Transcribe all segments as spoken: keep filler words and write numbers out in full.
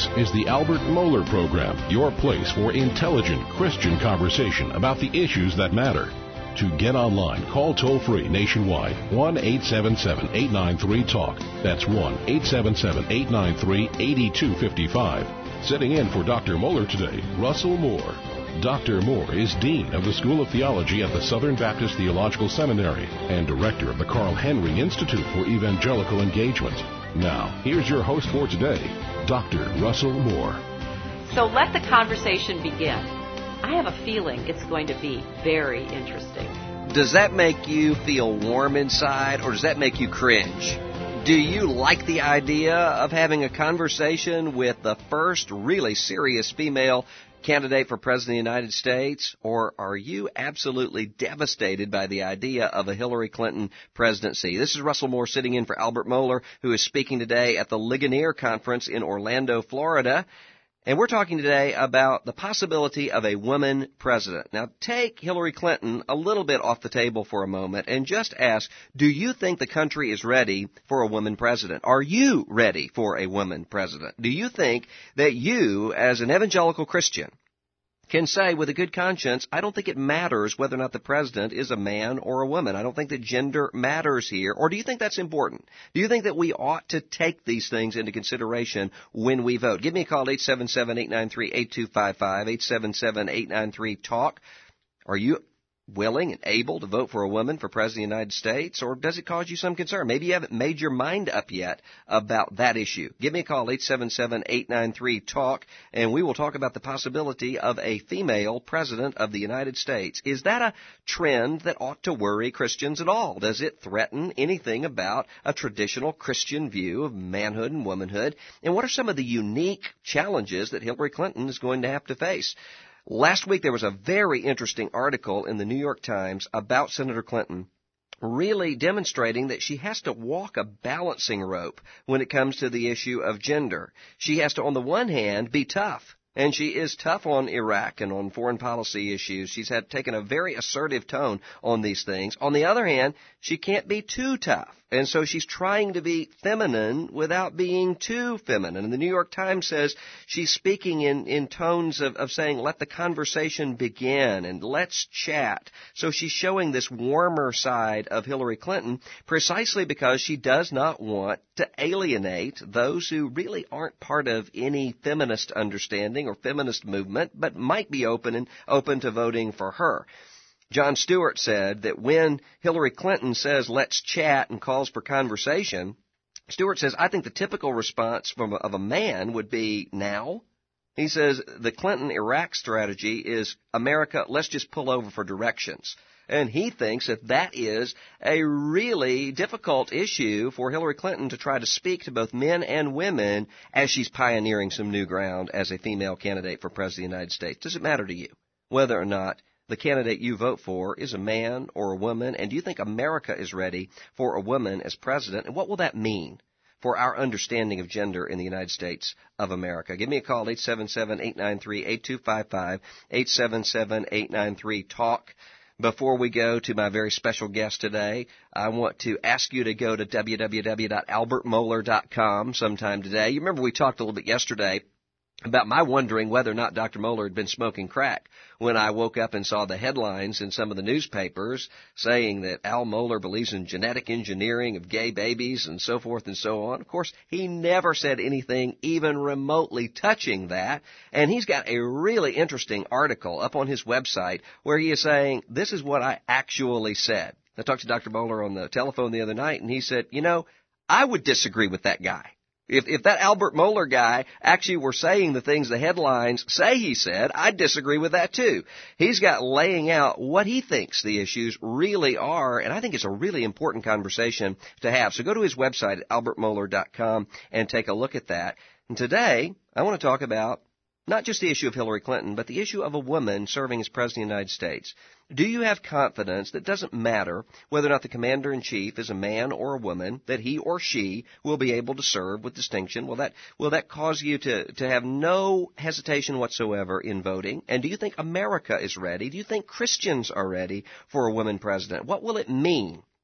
This is the Albert Mohler Program, your place for intelligent Christian conversation about the issues that matter. To get online, call toll-free nationwide, one eight seven seven, eight nine three, TALK. That's one eight seven seven, eight nine three, eight two five five. Sitting in for Doctor Mohler today, Russell Moore. Doctor Moore is Dean of the School of Theology at the Southern Baptist Theological Seminary and Director of the Carl Henry Institute for Evangelical Engagement. Now, here's your host for today, Doctor Russell Moore. So let the conversation begin. I have a feeling it's going to be very interesting. Does that make you feel warm inside, or does that make you cringe? Do you like the idea of having a conversation with the first really serious female candidate for President of the United States, or are you absolutely devastated by the idea of a Hillary Clinton presidency? This is Russell Moore sitting in for Albert Mohler, who is speaking today at the Ligonier Conference in Orlando, Florida. And we're talking today about the possibility of a woman president. Now, take Hillary Clinton a little bit off the table for a moment and just ask, do you think the country is ready for a woman president? Are you ready for a woman president? Do you think that you, as an evangelical Christian, can say with a good conscience, I don't think it matters whether or not the president is a man or a woman. I don't think that gender matters here. Or do you think that's important? Do you think that we ought to take these things into consideration when we vote? Give me a call, eight seven seven, eight nine three, eight two five five, eight seven seven, eight nine three, TALK. Are you willing and able to vote for a woman for President of the United States, or does it cause you some concern? Maybe you haven't made your mind up yet about that issue. Give me a call, eight seven seven, eight nine three, TALK, and we will talk about the possibility of a female president of the United States. Is that a trend that ought to worry Christians at all? Does it threaten anything about a traditional Christian view of manhood and womanhood? And what are some of the unique challenges that Hillary Clinton is going to have to face? Last week, there was a very interesting article in the New York Times about Senator Clinton, really demonstrating that she has to walk a balancing rope when it comes to the issue of gender. She has to, on the one hand, be tough. And she is tough on Iraq and on foreign policy issues. She's had taken a very assertive tone on these things. On the other hand, she can't be too tough. And so she's trying to be feminine without being too feminine. And the New York Times says she's speaking in, in tones of, of saying, let the conversation begin and let's chat. So she's showing this warmer side of Hillary Clinton precisely because she does not want to alienate those who really aren't part of any feminist understanding or feminist movement, but might be open and open to voting for her. Jon Stewart said that when Hillary Clinton says, let's chat and calls for conversation, Stewart says, I think the typical response from a, of a man would be now. He says the Clinton-Iraq strategy is, America, let's just pull over for directions. And he thinks that that is a really difficult issue for Hillary Clinton to try to speak to both men and women as she's pioneering some new ground as a female candidate for President of the United States. Does it matter to you whether or not the candidate you vote for is a man or a woman? And do you think America is ready for a woman as president? And what will that mean for our understanding of gender in the United States of America? Give me a call, eight seven seven, eight nine three, eight two five five, eight seven seven, eight nine three, TALK. Before we go to my very special guest today, I want to ask you to go to w w w dot albert mohler dot com sometime today. You remember we talked a little bit yesterday about my wondering whether or not Doctor Mohler had been smoking crack when I woke up and saw the headlines in some of the newspapers saying that Al Mohler believes in genetic engineering of gay babies and so forth and so on. Of course, he never said anything even remotely touching that, and he's got a really interesting article up on his website where he is saying, this is what I actually said. I talked to Doctor Mohler on the telephone the other night, and he said, you know, I would disagree with that guy. If, if that Albert Mohler guy actually were saying the things the headlines say he said, I'd disagree with that too. He's got laying out what he thinks the issues really are, and I think it's a really important conversation to have. So go to his website at albert mohler dot com and take a look at that. And today, I want to talk about not just the issue of Hillary Clinton, but the issue of a woman serving as President of the United States. Do you have confidence that it doesn't matter whether or not the Commander-in-Chief is a man or a woman, that he or she will be able to serve with distinction? Will that will that cause you to, to have no hesitation whatsoever in voting? And do you think America is ready? Do you think Christians are ready for a woman president? What will it mean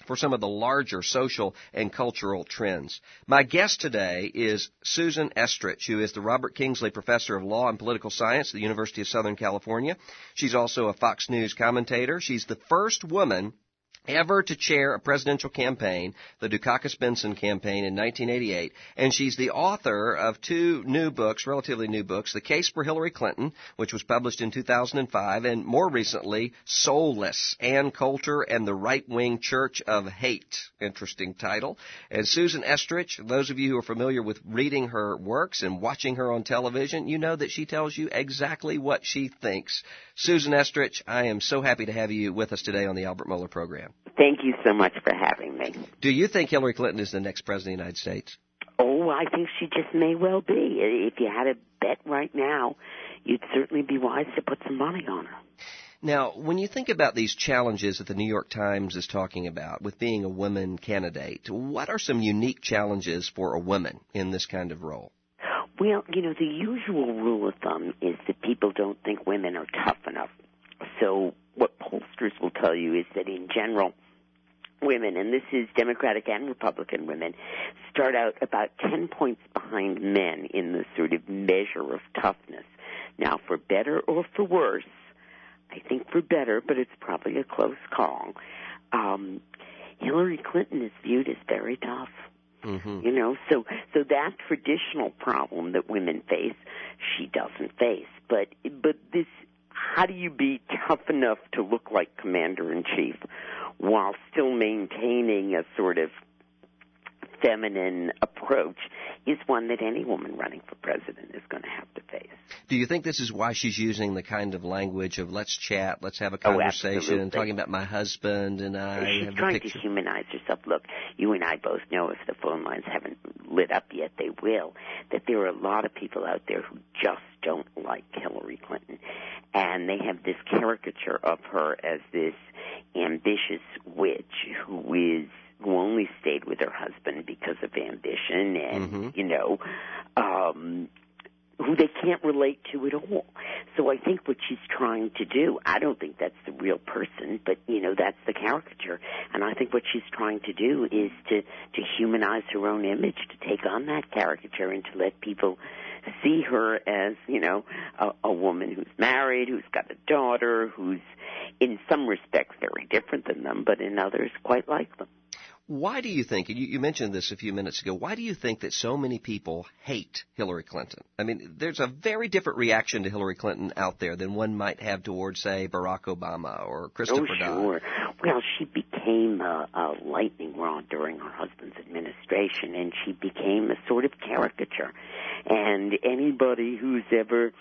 for some of the larger social and cultural trends. My guest today is Susan Estrich, who is the Robert Kingsley Professor of Law and Political Science at the University of Southern California. She's also a Fox News commentator. She's the first woman ever to chair a presidential campaign, the Dukakis-Bentsen campaign in nineteen eighty-eight, and she's the author of two new books, relatively new books, The Case for Hillary Clinton, which was published in two thousand five, and more recently, Soulless, Ann Coulter and the Right-Wing Church of Hate. Interesting title. And Susan Estrich, those of you who are familiar with reading her works and watching her on television, you know that she tells you exactly what she thinks. Susan Estrich, I am so happy to have you with us today on the Albert Mohler program. Thank you so much for having me. Do you think Hillary Clinton is the next president of the United States? Oh, I think she just may well be. If you had a bet right now, you'd certainly be wise to put some money on her. Now, when you think about these challenges that the New York Times is talking about with being a woman candidate, what are some unique challenges for a woman in this kind of role? Well, you know, the usual rule of thumb is that people don't think women are tough enough. So what pollsters will tell you is that in general, women, and this is Democratic and Republican women, start out about ten points behind men in the sort of measure of toughness. Now, for better or for worse, I think for better, but it's probably a close call, um, Hillary Clinton is viewed as very tough. Mm-hmm. You know, so so that traditional problem that women face, she doesn't face. But but this, how do you be tough enough to look like Commander-in-Chief while still maintaining a sort of feminine approach is one that any woman running for president is going to have to face. Do you think this is why she's using the kind of language of let's chat, let's have a conversation, oh, and talking about my husband and I? She's have trying the picture. to humanize herself. Look, you and I both know, if the phone lines haven't lit up yet, they will, that there are a lot of people out there who just don't like Hillary Clinton. And they have this caricature of her as this ambitious witch who is who only stayed with her husband because of ambition and, mm-hmm. you know, um, who they can't relate to at all. So I think what she's trying to do, I don't think that's the real person, but, you know, that's the caricature. And I think what she's trying to do is to, to humanize her own image, to take on that caricature and to let people see her as, you know, a, a woman who's married, who's got a daughter, who's in some respects very different than them, but in others quite like them. Why do you think, and you, you mentioned this a few minutes ago, why do you think that so many people hate Hillary Clinton? I mean, there's a very different reaction to Hillary Clinton out there than one might have toward, say, Barack Obama or Christopher Oh, Dodd. sure. Well, she became a, a lightning rod during her husband's administration, and she became a sort of caricature. And anybody who's ever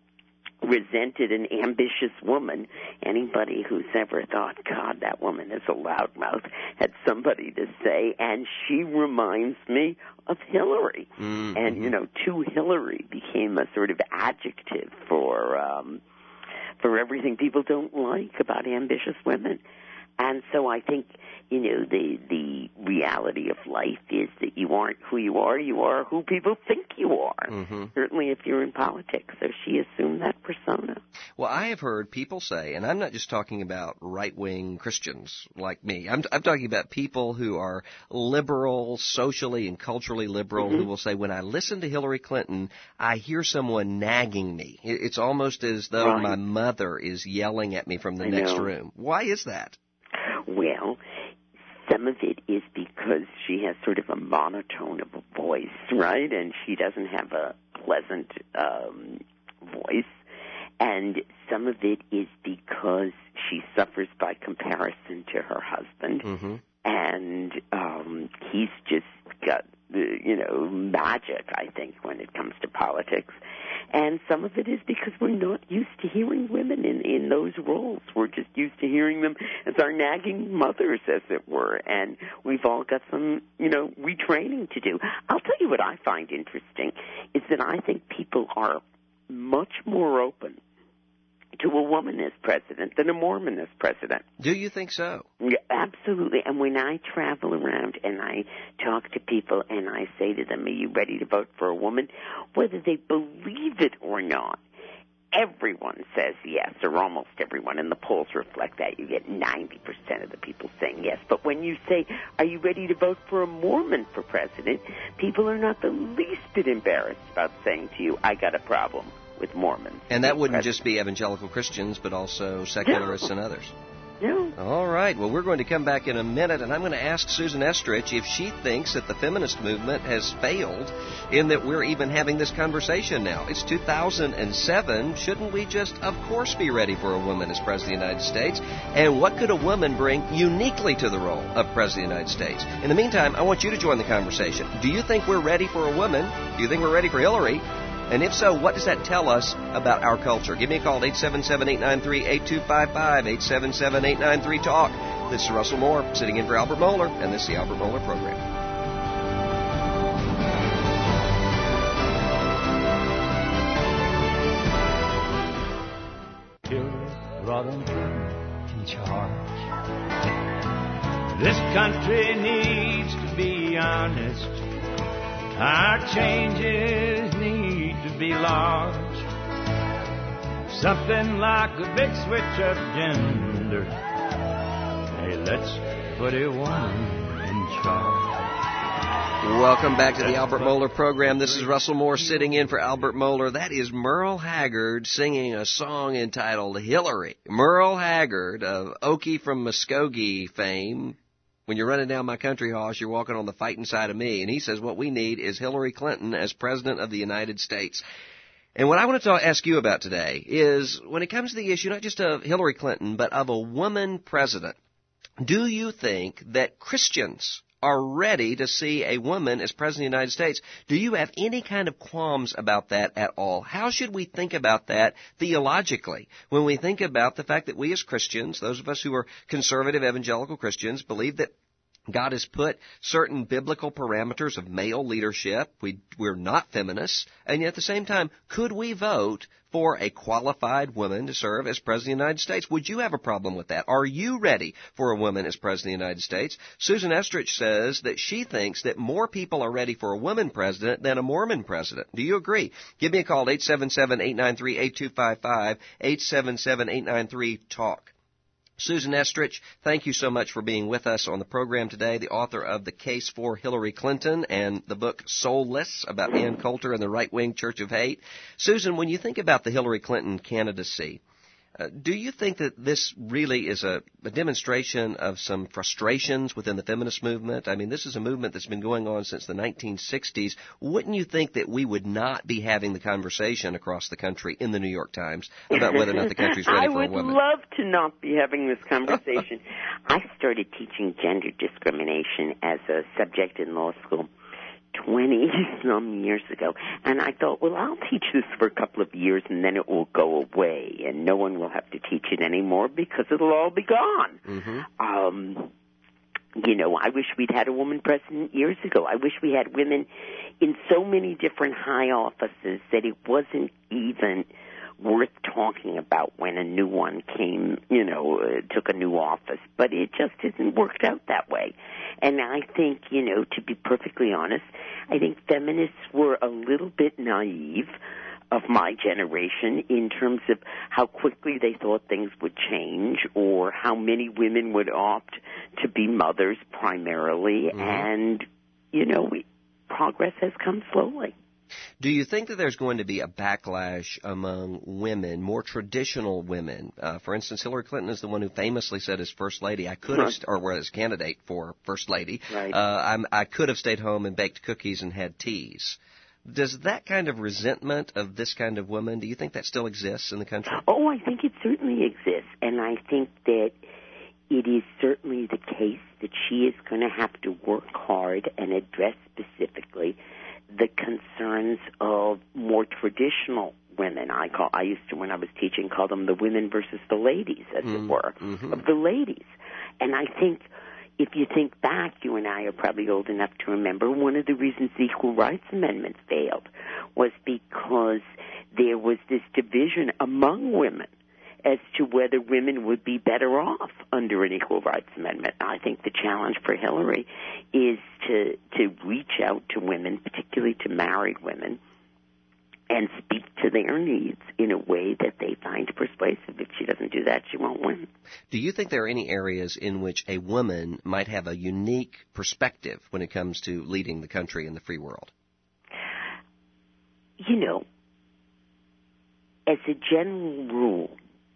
resented an ambitious woman, anybody who's ever thought, God, that woman is a loudmouth, had somebody to say, and she reminds me of Hillary. Mm-hmm. And, you know, to Hillary became a sort of adjective for um, for everything people don't like about ambitious women. And so I think, you know, the the reality of life is that you aren't who you are, you are who people think you are, mm-hmm. certainly if you're in politics. So she assumed that persona. Well, I have heard people say, and I'm not just talking about right-wing Christians like me, I'm, I'm talking about people who are liberal, socially and culturally liberal, mm-hmm. who will say, when I listen to Hillary Clinton, I hear someone nagging me. It's almost as though right. my mother is yelling at me from the I next know. room. Why is that? Well, some of it is because she has sort of a monotone of a voice, right? And she doesn't have a pleasant um, voice. And some of it is because she suffers by comparison to her husband. Mm-hmm. And um, he's just got, you know, magic, I think, when it comes to politics. And some of it is because we're not used to hearing women in, in those roles. We're just used to hearing them as our nagging mothers, as it were. And we've all got some, you know, retraining to do. I'll tell you what I find interesting is that I think people are much more open to a woman as president than a Mormon as president. Do you think so? Yeah, absolutely. And when I travel around and I talk to people and I say to them, are you ready to vote for a woman? Whether they believe it or not, everyone says yes, or almost everyone, and the polls reflect that. You get ninety percent of the people saying yes. But when you say, are you ready to vote for a Mormon for president, people are not the least bit embarrassed about saying to you, I got a problem with Mormons. And that wouldn't president. just be evangelical Christians, but also secularists No. and others. No. All right. Well, we're going to come back in a minute, and I'm going to ask Susan Estrich if she thinks that the feminist movement has failed in that we're even having this conversation now. It's two thousand seven. Shouldn't we just, of course, be ready for a woman as President of the United States? And what could a woman bring uniquely to the role of President of the United States? In the meantime, I want you to join the conversation. Do you think we're ready for a woman? Do you think we're ready for Hillary? And if so, what does that tell us about our culture? Give me a call at eight seven seven, eight nine three, eight two five five, eight seven seven, eight nine three, TALK. This is Russell Moore, sitting in for Albert Mohler, and this is the Albert Mohler Program. Hillary Rodham in charge. This country needs to be honest. Our changes need to be large. Something like a big switch of gender. Hey, let's put a woman in charge. Welcome back to the Albert Mohler Program. This is Russell Moore sitting in for Albert Mohler. That is Merle Haggard singing a song entitled Hillary. Merle Haggard of Okie from Muskogee fame. When you're running down my country horse, you're walking on the fighting side of me. And he says what we need is Hillary Clinton as President of the United States. And what I want to talk, ask you about today is when it comes to the issue not just of Hillary Clinton, but of a woman president, do you think that Christians are ready to see a woman as President of the United States? Do you have any kind of qualms about that at all? How should we think about that theologically when we think about the fact that we as Christians, those of us who are conservative evangelical Christians, believe that God has put certain biblical parameters of male leadership. We, we're not feminists. And yet at the same time, could we vote for a qualified woman to serve as President of the United States? Would you have a problem with that? Are you ready for a woman as President of the United States? Susan Estrich says that she thinks that more people are ready for a woman president than a Mormon president. Do you agree? Give me a call at eight seven seven, eight nine three, eight two five five, eight seven seven, eight nine three, TALK. Susan Estrich, thank you so much for being with us on the program today, the author of The Case for Hillary Clinton and the book Soulless about Ann Coulter and the right-wing Church of Hate. Susan, when you think about the Hillary Clinton candidacy, uh, do you think that this really is a, a demonstration of some frustrations within the feminist movement? I mean, this is a movement that's been going on since the nineteen sixties. Wouldn't you think that we would not be having the conversation across the country in the New York Times about whether or not the country's ready for a woman? I would love to not be having this conversation. I started teaching gender discrimination as a subject in law school twenty-some years ago. And I thought, well, I'll teach this for a couple of years and then it will go away and no one will have to teach it anymore because it'll all be gone. Mm-hmm. Um, you know, I wish we'd had a woman president years ago. I wish we had women in so many different high offices that it wasn't even worth talking about when a new one came, you know, uh, took a new office. But it just hasn't worked out that way. And I think, you know, to be perfectly honest, I think feminists were a little bit naive of my generation in terms of how quickly they thought things would change or how many women would opt to be mothers primarily. Mm-hmm. And, you know, we, progress has come slowly. Do you think that there's going to be a backlash among women, more traditional women? Uh, for instance, Hillary Clinton is the one who famously said as First Lady, I could have, st- or as candidate for First Lady, right. uh, I'm, I could have stayed home and baked cookies and had teas. Does that kind of resentment of this kind of woman, do you think that still exists in the country? Oh, I think it certainly exists. And I think that it is certainly the case that she is going to have to work hard and address specifically the concerns of more traditional women. I call I used to, when I was teaching, call them the women versus the ladies, as mm, it were, mm-hmm. of the ladies. And I think if you think back, you and I are probably old enough to remember, one of the reasons the Equal Rights Amendment failed was because there was this division among women as to whether women would be better off under an Equal Rights Amendment. I think the challenge for Hillary is to to reach out to women, particularly to married women, and speak to their needs in a way that they find persuasive. If she doesn't do that, she won't win. Do you think there are any areas in which a woman might have a unique perspective when it comes to leading the country in the free world? You know, as a general rule,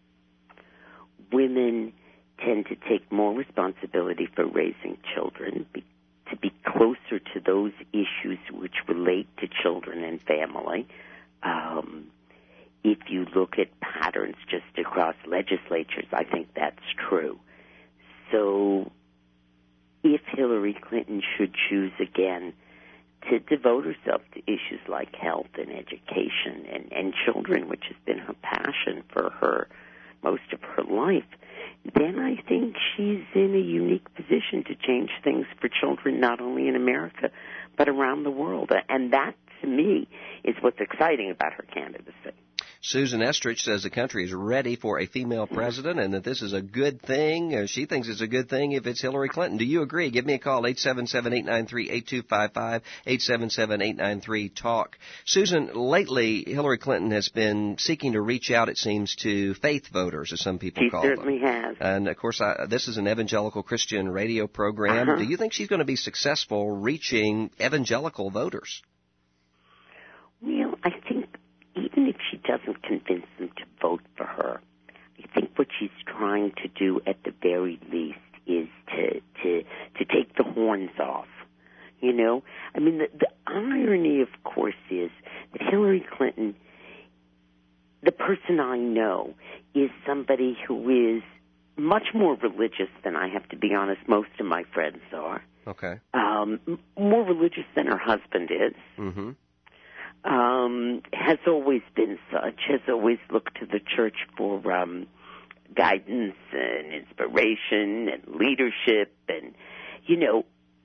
women tend to take more responsibility for raising children, be, to be closer to those issues which relate to children and family. Um, if you look at patterns just across legislatures, I think that's true. So if Hillary Clinton should choose again to devote herself to issues like health and education and, and children, which has been her passion for her most of her life, then I think she's in a unique position to change things for children not only in America but around the world. And that, to me, is what's exciting about her candidacy. Susan Estrich says the country is ready for a female president and that this is a good thing. Uh, she thinks it's a good thing if it's Hillary Clinton. Do you agree? Give me a call, eight seven seven, eight nine three, eight two five five, eight seven seven, eight nine three, talk. Susan, lately Hillary Clinton has been seeking to reach out, it seems, to faith voters, as some people she call them. She certainly has. And, of course, I, this is an evangelical Christian radio program. Uh-huh. Do you think she's going to be successful reaching evangelical voters? Well, I think even if she doesn't convince them to vote for her, I think what she's trying to do at the very least is to to to take the horns off. You know, I mean, the, the irony, of course, is that Hillary Clinton, the person I know, is somebody who is much more religious than I have to be honest. Most of my friends are. Okay. Um, more religious than her husband is. Mm-hmm. Um, has always been such, has always looked to the church for um, guidance and inspiration and leadership. And, you know,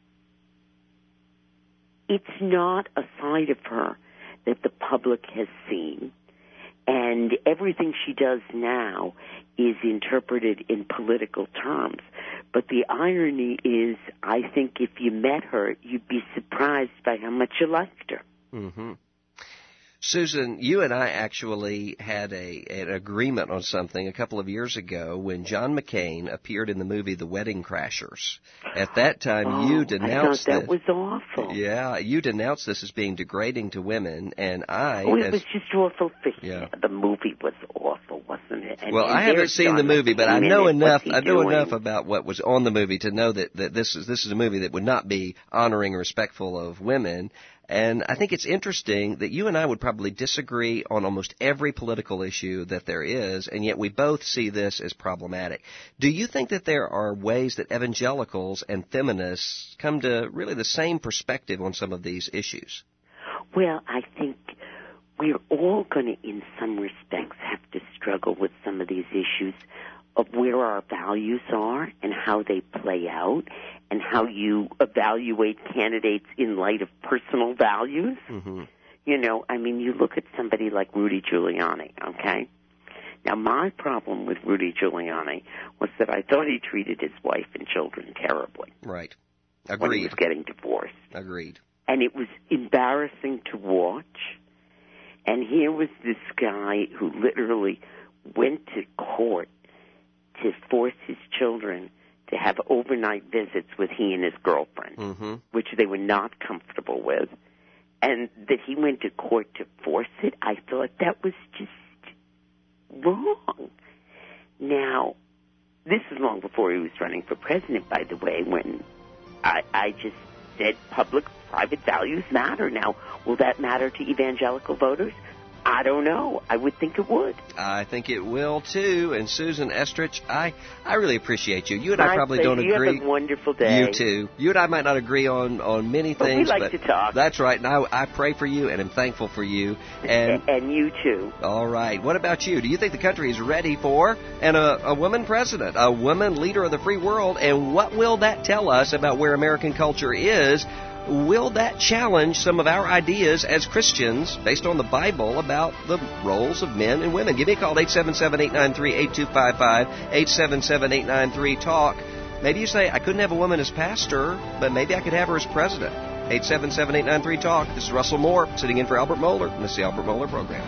it's not a side of her that the public has seen. And everything she does now is interpreted in political terms. But the irony is, I think if you met her, you'd be surprised by how much you liked her. Mm-hmm. Susan, you and I actually had a an agreement on something a couple of years ago when John McCain appeared in the movie The Wedding Crashers. At that time, oh, you denounced I thought that this. was awful. Yeah, you denounced this as being degrading to women, and I... Oh, it as, was just awful for yeah. The movie was awful, wasn't it? And, well, and I haven't seen John the movie, but I McCain know in it. enough. What's I he know doing? enough about what was on the movie to know that, that this is this is a movie that would not be honoring or respectful of women. And I think it's interesting that you and I would probably disagree on almost every political issue that there is, and yet we both see this as problematic. Do you think that there are ways that evangelicals and feminists come to really the same perspective on some of these issues? Well, I think we're all going to, in some respects, have to struggle with some of these issues of where our values are and how they play out and how you evaluate candidates in light of personal values. Mm-hmm. You know, I mean, you look at somebody like Rudy Giuliani, okay? Now, my problem with Rudy Giuliani was that I thought he treated his wife and children terribly. Right. When he Agreed. was getting divorced. Agreed. And it was embarrassing to watch. And here was this guy who literally went to court to force his children to have overnight visits with he and his girlfriend, mm-hmm. which they were not comfortable with, and that he went to court to force it. I thought that was just wrong. Now, this is long before he was running for president, by the way, when I, I just said public-private values matter. Now, will that matter to evangelical voters? I don't know. I would think it would. I think it will, too. And Susan Estrich, I, I really appreciate you. You and My I probably pleasure. don't You agree. have a wonderful day. You, too. You and I might not agree on, on many but things. we like but to talk. That's right. And I, I pray for you and am thankful for you. And, and you, too. All right. What about you? Do you think the country is ready for and a, a woman president, a woman leader of the free world? And what will that tell us about where American culture is? Will that challenge some of our ideas as Christians based on the Bible about the roles of men and women? Give me a call, eight seven seven, eight nine three, eight two five five, eight seven seven, eight nine three, talk. Maybe you say, I couldn't have a woman as pastor, but maybe I could have her as president. eight seven seven, eight nine three, talk. This is Russell Moore sitting in for Albert Mohler, and this is the Albert Mohler Program.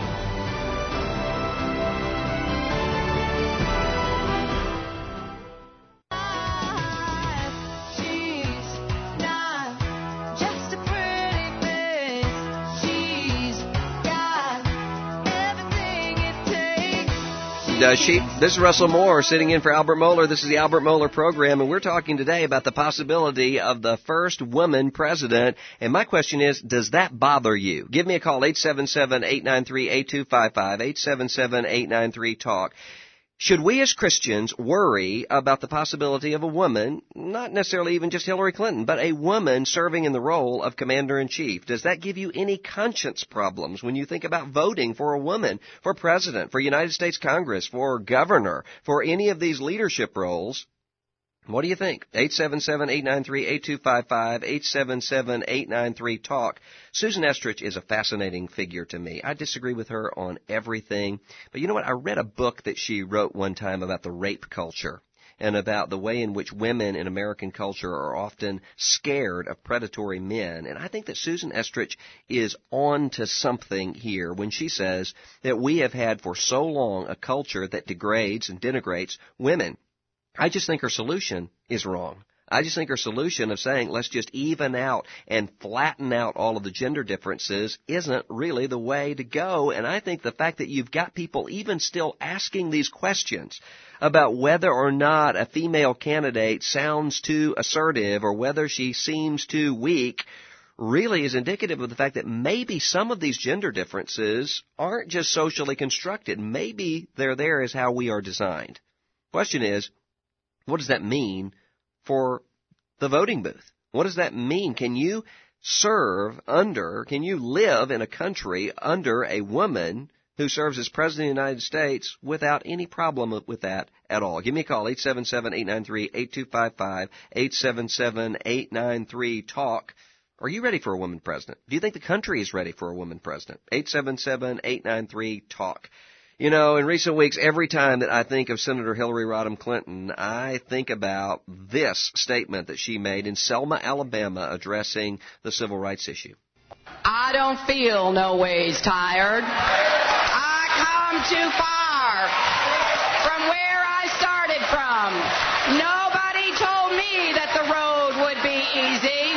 Does she? This is Russell Moore sitting in for Albert Mohler. This is the Albert Mohler Program, and we're talking today about the possibility of the first woman president. And my question is, does that bother you? Give me a call, eight seven seven, eight nine three, eight two five five, eight seven seven, eight nine three, talk. Should we as Christians worry about the possibility of a woman, not necessarily even just Hillary Clinton, but a woman serving in the role of commander-in-chief? Does that give you any conscience problems when you think about voting for a woman, for president, for United States Congress, for governor, for any of these leadership roles? What do you think? eight seven seven, eight nine three, eight two five five, eight seven seven, eight nine three, talk. Susan Estrich is a fascinating figure to me. I disagree with her on everything. But you know what? I read a book that she wrote one time about the rape culture and about the way in which women in American culture are often scared of predatory men. And I think that Susan Estrich is on to something here when she says that we have had for so long a culture that degrades and denigrates women. I just think her solution is wrong. I just think her solution of saying let's just even out and flatten out all of the gender differences isn't really the way to go. And I think the fact that you've got people even still asking these questions about whether or not a female candidate sounds too assertive or whether she seems too weak really is indicative of the fact that maybe some of these gender differences aren't just socially constructed. Maybe they're there as how we are designed. Question is, what does that mean for the voting booth? What does that mean? Can you serve under, can you live in a country under a woman who serves as President of the United States without any problem with that at all? Give me a call, eight seven seven, eight nine three, eight two five five, eight seven seven, eight nine three, talk. Are you ready for a woman president? Do you think the country is ready for a woman president? eight seven seven, eight nine three, talk. You know, in recent weeks, every time that I think of Senator Hillary Rodham Clinton, I think about this statement that she made in Selma, Alabama, addressing the civil rights issue. I don't feel no ways tired. I come too far from where I started from. Nobody told me that the road would be easy.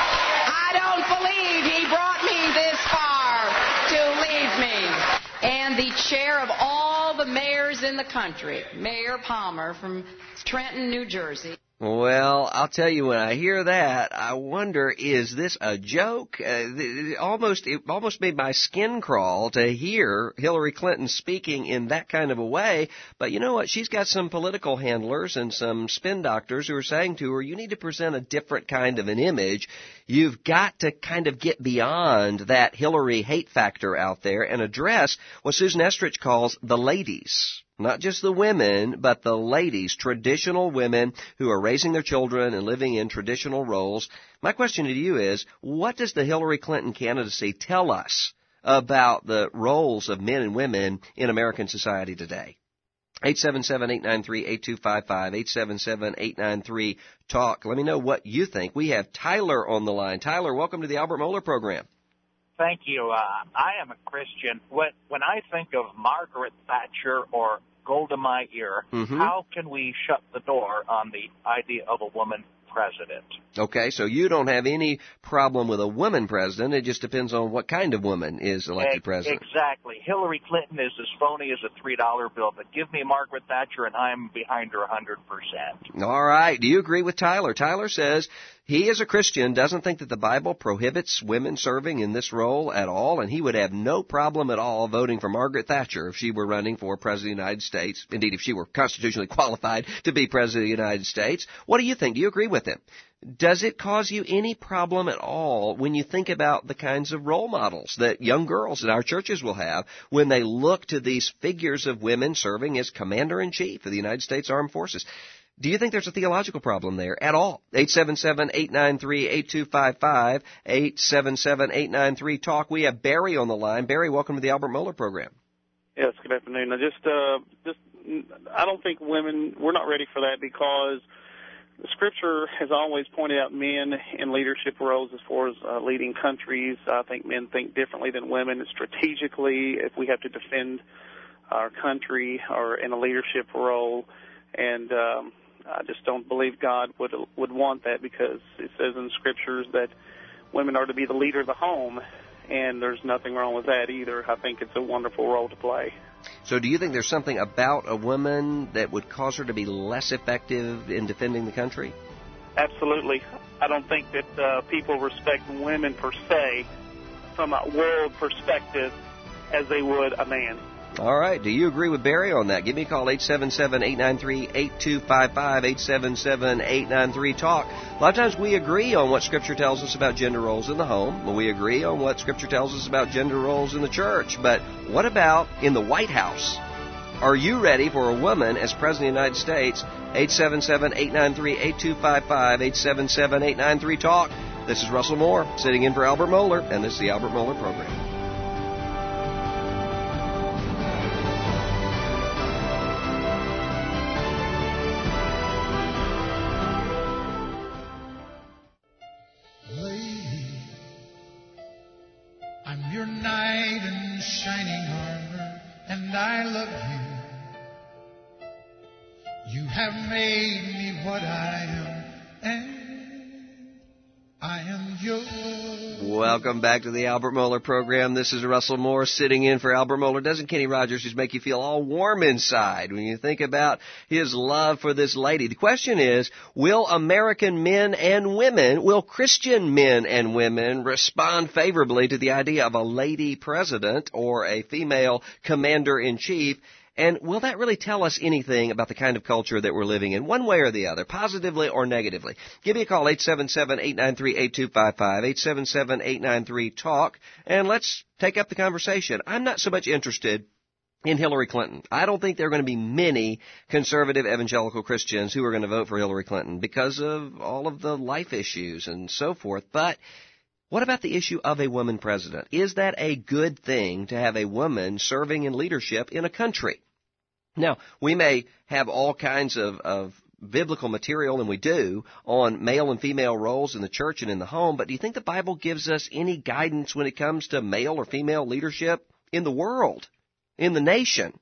I don't believe he brought me this far to leave me. And the chair of all the mayors in the country, Mayor Palmer from Trenton, New Jersey. Well, I'll tell you, when I hear that, I wonder, is this a joke? Uh, it almost, it almost made my skin crawl to hear Hillary Clinton speaking in that kind of a way. But you know what? She's got some political handlers and some spin doctors who are saying to her, you need to present a different kind of an image. You've got to kind of get beyond that Hillary hate factor out there and address what Susan Estrich calls the ladies. Not just the women, but the ladies, traditional women who are raising their children and living in traditional roles. My question to you is, what does the Hillary Clinton candidacy tell us about the roles of men and women in American society today? eight seven seven, eight nine three, eight two five five, eight seven seven, eight nine three, talk. Let me know what you think. We have Tyler on the line. Tyler, welcome to the Albert Mohler Program. Thank you. Uh, I am a Christian. When, when I think of Margaret Thatcher or Golda Meir, mm-hmm. how can we shut the door on the idea of a woman president? Okay, so you don't have any problem with a woman president. It just depends on what kind of woman is elected e- president. Exactly. Hillary Clinton is as phony as a three dollar bill, but give me Margaret Thatcher and I'm behind her one hundred percent. All right. Do you agree with Tyler? Tyler says he, as a Christian, doesn't think that the Bible prohibits women serving in this role at all, and he would have no problem at all voting for Margaret Thatcher if she were running for President of the United States. Indeed, if she were constitutionally qualified to be President of the United States. What do you think? Do you agree with him? Does it cause you any problem at all when you think about the kinds of role models that young girls in our churches will have when they look to these figures of women serving as Commander-in-Chief of the United States Armed Forces? Do you think there's a theological problem there at all? eight seven seven, eight nine three, eight two five five, eight seven seven, eight nine three, talk. We have Barry on the line. Barry, welcome to the Albert Mohler Program. Yes, good afternoon. I just, uh, just, I don't think women, we're not ready for that because the Scripture has always pointed out men in leadership roles as far as uh, leading countries. I think men think differently than women. Strategically, if we have to defend our country or in a leadership role, and um, I just don't believe God would would want that, because it says in the Scriptures that women are to be the leader of the home, and there's nothing wrong with that either. I think it's a wonderful role to play. So do you think there's something about a woman that would cause her to be less effective in defending the country? Absolutely. I don't think that uh, people respect women per se from a world perspective as they would a man. All right. Do you agree with Barry on that? Give me a call, eight seven seven, eight nine three, eight two five five, eight seven seven, eight nine three, talk. A lot of times we agree on what Scripture tells us about gender roles in the home. We agree on what Scripture tells us about gender roles in the church. But what about in the White House? Are you ready for a woman as President of the United States? eight seven seven, eight nine three, eight two five five, eight seven seven, eight nine three, talk. This is Russell Moore sitting in for Albert Mohler, and this is the Albert Mohler Program. Welcome back to the Albert Mohler Program. This is Russell Moore sitting in for Albert Mohler. Doesn't Kenny Rogers just make you feel all warm inside when you think about his love for this lady? The question is, will American men and women, will Christian men and women respond favorably to the idea of a lady president or a female commander-in-chief? And will that really tell us anything about the kind of culture that we're living in, one way or the other, positively or negatively? Give me a call, eight seven seven, eight nine three, eight two five five, eight seven seven, eight nine three, talk, and let's take up the conversation. I'm not so much interested in Hillary Clinton. I don't think there are going to be many conservative evangelical Christians who are going to vote for Hillary Clinton because of all of the life issues and so forth. But what about the issue of a woman president? Is that a good thing to have a woman serving in leadership in a country? Now, we may have all kinds of, of biblical material, and we do, on male and female roles in the church and in the home, but do you think the Bible gives us any guidance when it comes to male or female leadership in the world, in the nation?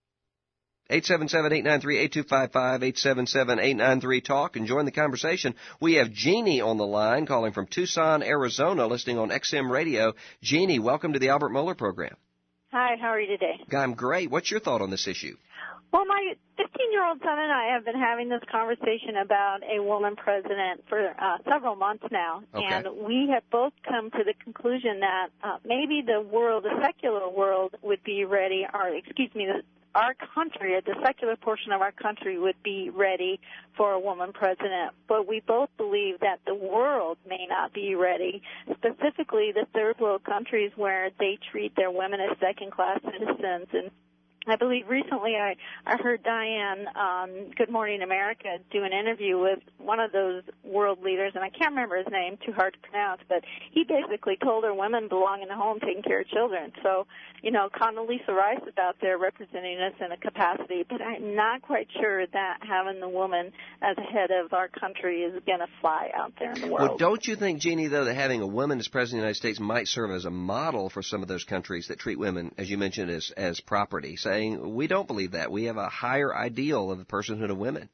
eight seven seven, eight nine three, eight two five five, eight seven seven, eight nine three, talk, and join the conversation. We have Jeannie on the line calling from Tucson, Arizona, listening on X M Radio. Jeannie, welcome to the Albert Mohler Program. Hi, how are you today? I'm great. What's your thought on this issue? Well, my fifteen-year-old son and I have been having this conversation about a woman president for uh, several months now, okay. and we have both come to the conclusion that uh, maybe the world, the secular world, would be ready, or excuse me, the, our country, or the secular portion of our country, would be ready for a woman president. But we both believe that the world may not be ready, specifically the third world countries where they treat their women as second-class citizens. And I believe recently I, I heard Diane on Good Morning America do an interview with one of those world leaders, and I can't remember his name, too hard to pronounce, but he basically told her women belong in the home taking care of children. So, you know, Condoleezza Rice is out there representing us in a capacity, but I'm not quite sure that having the woman as a head of our country is going to fly out there in the world. Well, don't you think, Jeannie, though, that having a woman as President of the United States might serve as a model for some of those countries that treat women, as you mentioned, as, as property? So saying we don't believe that. We have a higher ideal of the personhood of women.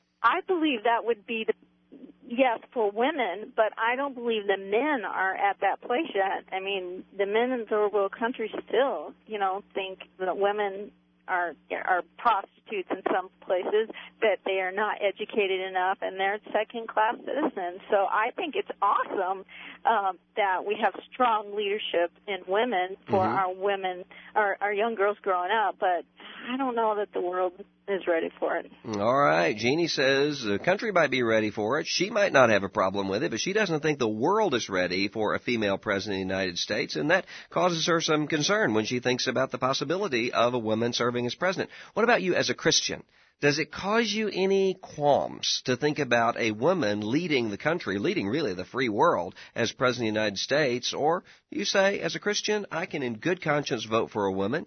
I believe that would be the, yes, for women, but I don't believe the men are at that place yet. I mean, the men in third world countries still, you know, think that women are are prostitutes in some places, that they are not educated enough, and they're second-class citizens. So I think it's awesome um, that we have strong leadership in women for mm-hmm. our women, our, our young girls growing up, but I don't know that the world is ready for it. All right. Jeannie says the country might be ready for it. She might not have a problem with it, but she doesn't think the world is ready for a female president of the United States, and that causes her some concern when she thinks about the possibility of a woman serving as president. What about you as a Christian? Does it cause you any qualms to think about a woman leading the country, leading really the free world as president of the United States? Or you say, as a Christian, I can in good conscience vote for a woman.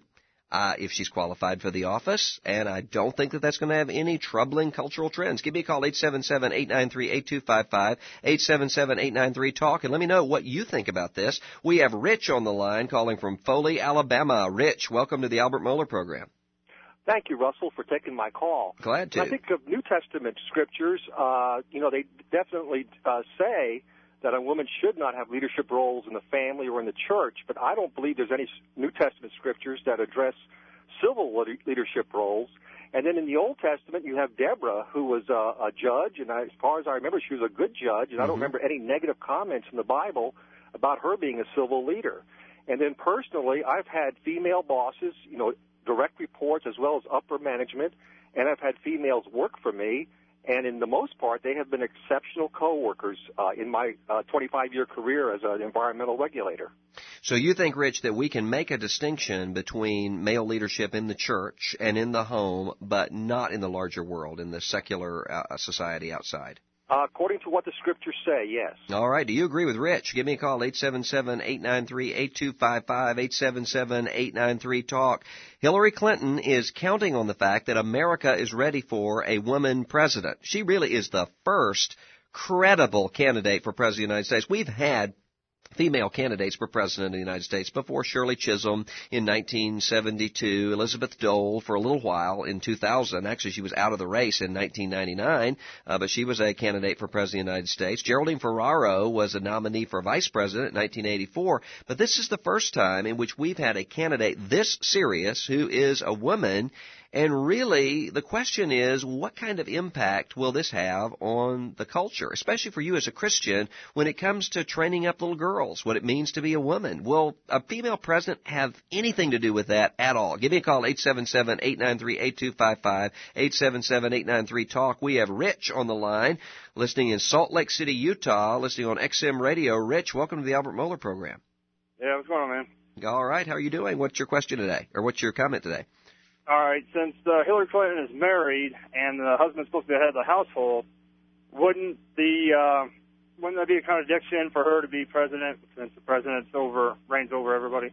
uh, if she's qualified for the office, and I don't think that that's going to have any troubling cultural trends. Give me a call, eight seven seven, eight nine three, eight two five five, eight seven seven, eight nine three, talk, and let me know what you think about this. We have Rich on the line calling from Foley, Alabama. Rich, welcome to the Albert Mohler program. Thank you, Russell, for taking my call. Glad to. When I think of New Testament scriptures, uh, you know, they definitely uh, say that a woman should not have leadership roles in the family or in the church, but I don't believe there's any New Testament scriptures that address civil leadership roles. And then in the Old Testament, you have Deborah, who was a, a judge, and I, as far as I remember, she was a good judge, and mm-hmm. I don't remember any negative comments in the Bible about her being a civil leader. And then personally, I've had female bosses, you know, direct reports as well as upper management, and I've had females work for me, and in the most part, they have been exceptional coworkers uh, in my uh, twenty-five-year career as an environmental regulator. So you think, Rich, that we can make a distinction between male leadership in the church and in the home, but not in the larger world, in the secular uh, society outside? Uh, according to what the scriptures say, yes. All right. Do you agree with Rich? Give me a call, eight seven seven, eight nine three, eight two five five, eight seven seven, eight nine three, talk. Hillary Clinton is counting on the fact that America is ready for a woman president. She really is the first credible candidate for president of the United States. We've had female candidates for president of the United States before: Shirley Chisholm in nineteen seventy-two, Elizabeth Dole for a little while in two thousand. Actually, she was out of the race in nineteen ninety-nine, uh, but she was a candidate for president of the United States. Geraldine Ferraro was a nominee for vice president in nineteen eighty-four, but this is the first time in which we've had a candidate this serious who is a woman. And really, the question is, what kind of impact will this have on the culture, especially for you as a Christian, when it comes to training up little girls, what it means to be a woman? Will a female president have anything to do with that at all? Give me a call, eight seven seven, eight nine three, eight two five five, eight seven seven, eight nine three, talk. We have Rich on the line, listening in Salt Lake City, Utah, listening on X M Radio. Rich, welcome to the Albert Mohler program. Yeah, what's going on, man? All right, how are you doing? What's your question today, or what's your comment today? All right, since uh, Hillary Clinton is married and the husband's supposed to be the head of the household, wouldn't the uh, wouldn't that be a contradiction for her to be president since the president's over reigns over everybody?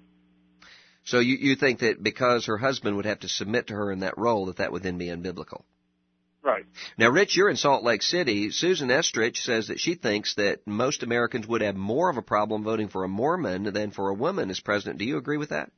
So you you think that because her husband would have to submit to her in that role, that that would then be unbiblical? Right. Now, Rich, you're in Salt Lake City. Susan Estrich says that she thinks that most Americans would have more of a problem voting for a Mormon than for a woman as president. Do you agree with that?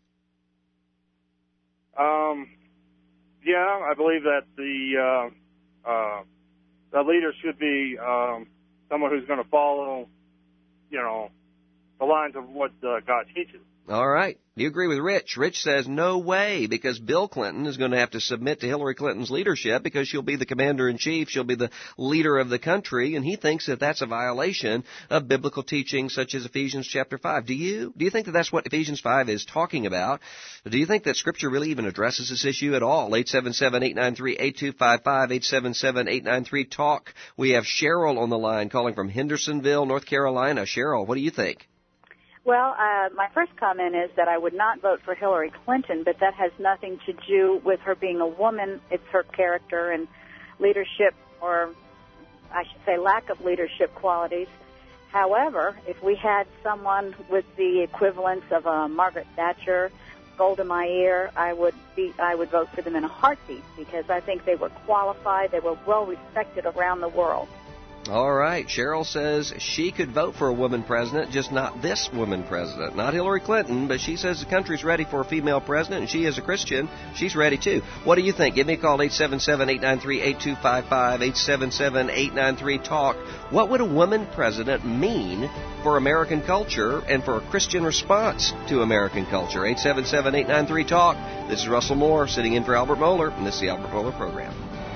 Um. Yeah, I believe that the uh, uh, the leader should be um, someone who's going to follow, you know, the lines of what uh, God teaches. All right. Do you agree with Rich? Rich says no way, because Bill Clinton is going to have to submit to Hillary Clinton's leadership because she'll be the commander-in-chief, she'll be the leader of the country, and he thinks that that's a violation of biblical teaching such as Ephesians chapter five. Do you? Do you think that that's what Ephesians five is talking about? Do you think that Scripture really even addresses this issue at all? eight seven seven, eight nine three, eight two five five, eight seven seven, eight nine three, talk. We have Cheryl on the line calling from Hendersonville, North Carolina. Cheryl, what do you think? Well, uh, my first comment is that I would not vote for Hillary Clinton, but that has nothing to do with her being a woman. It's her character and leadership, or I should say lack of leadership qualities. However, if we had someone with the equivalence of a Margaret Thatcher, Golda Meir, I would be I would vote for them in a heartbeat because I think they were qualified, they were well respected around the world. All right. Cheryl says she could vote for a woman president, just not this woman president. Not Hillary Clinton, but she says the country's ready for a female president, and she is a Christian. She's ready, too. What do you think? Give me a call, eight seven seven, eight nine three, eight two five five, eight seven seven, eight nine three, talk. What would a woman president mean for American culture and for a Christian response to American culture? eight seven seven, eight nine three, talk. This is Russell Moore sitting in for Albert Mohler, and this is the Albert Mohler Program.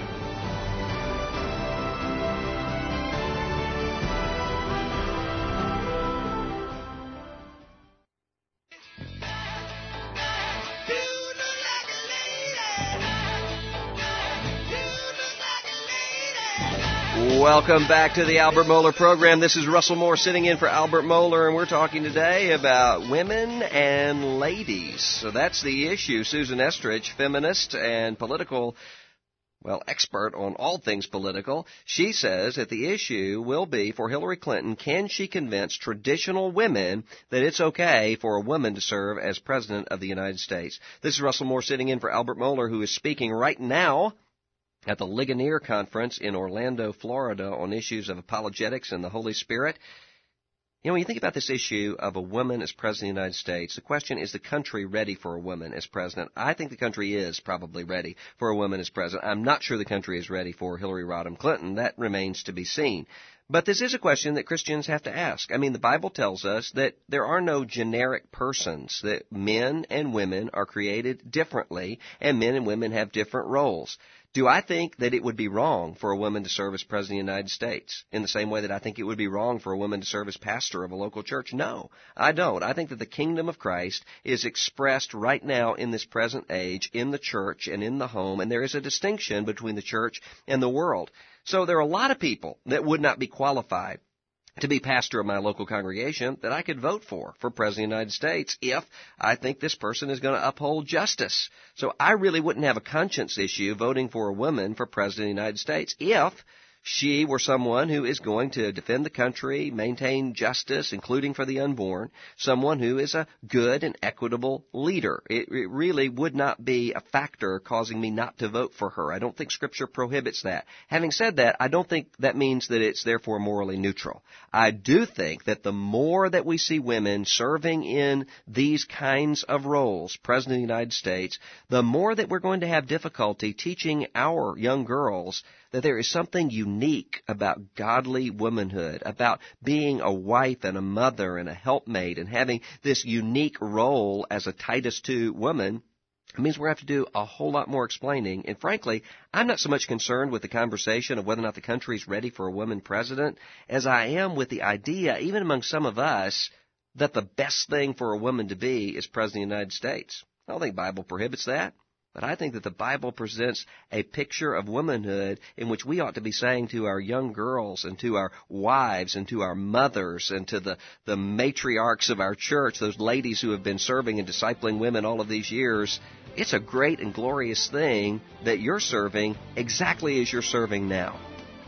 Welcome back to the Albert Mohler Program. This is Russell Moore sitting in for Albert Mohler, and we're talking today about women and ladies. So that's the issue. Susan Estrich, feminist and political well, expert on all things political. She says that the issue will be for Hillary Clinton, can she convince traditional women that it's okay for a woman to serve as President of the United States? This is Russell Moore sitting in for Albert Mohler, who is speaking right now at the Ligonier Conference in Orlando, Florida, on issues of apologetics and the Holy Spirit. You know, when you think about this issue of a woman as President of the United States, the question, is the country ready for a woman as President? I think the country is probably ready for a woman as President. I'm not sure the country is ready for Hillary Rodham Clinton. That remains to be seen. But this is a question that Christians have to ask. I mean, the Bible tells us that there are no generic persons, that men and women are created differently, and men and women have different roles. Do I think that it would be wrong for a woman to serve as President of the United States in the same way that I think it would be wrong for a woman to serve as pastor of a local church? No, I don't. I think that the kingdom of Christ is expressed right now in this present age in the church and in the home, and there is a distinction between the church and the world. So there are a lot of people that would not be qualified to be pastor of my local congregation that I could vote for, for President of the United States, if I think this person is going to uphold justice. So I really wouldn't have a conscience issue voting for a woman for President of the United States if she were someone who is going to defend the country, maintain justice, including for the unborn, someone who is a good and equitable leader. It, it really would not be a factor causing me not to vote for her. I don't think Scripture prohibits that. Having said that, I don't think that means that it's therefore morally neutral. I do think that the more that we see women serving in these kinds of roles, President of the United States, the more that we're going to have difficulty teaching our young girls that there is something unique about godly womanhood, about being a wife and a mother and a helpmate and having this unique role as a Titus two woman. It means we're going to have to do a whole lot more explaining. And frankly, I'm not so much concerned with the conversation of whether or not the country is ready for a woman president as I am with the idea, even among some of us, that the best thing for a woman to be is President of the United States. I don't think the Bible prohibits that. But I think that the Bible presents a picture of womanhood in which we ought to be saying to our young girls and to our wives and to our mothers and to the, the matriarchs of our church, those ladies who have been serving and discipling women all of these years, it's a great and glorious thing that you're serving exactly as you're serving now.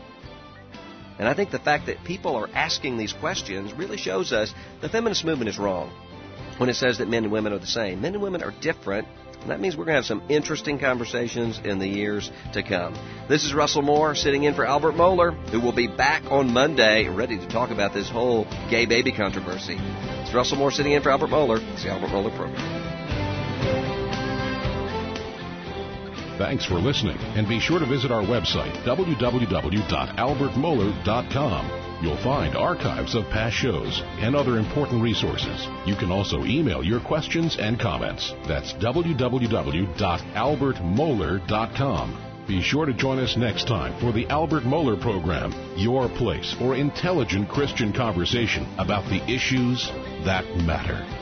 And I think the fact that people are asking these questions really shows us the feminist movement is wrong when it says that men and women are the same. Men and women are different. And that means we're going to have some interesting conversations in the years to come. This is Russell Moore sitting in for Albert Mohler, who will be back on Monday ready to talk about this whole gay baby controversy. It's Russell Moore sitting in for Albert Mohler. It's the Albert Mohler Program. Thanks for listening, and be sure to visit our website, w w w dot albert mohler dot com. You'll find archives of past shows and other important resources. You can also email your questions and comments. That's w w w dot albert mohler dot com. Be sure to join us next time for the Albert Mohler Program, your place for intelligent Christian conversation about the issues that matter.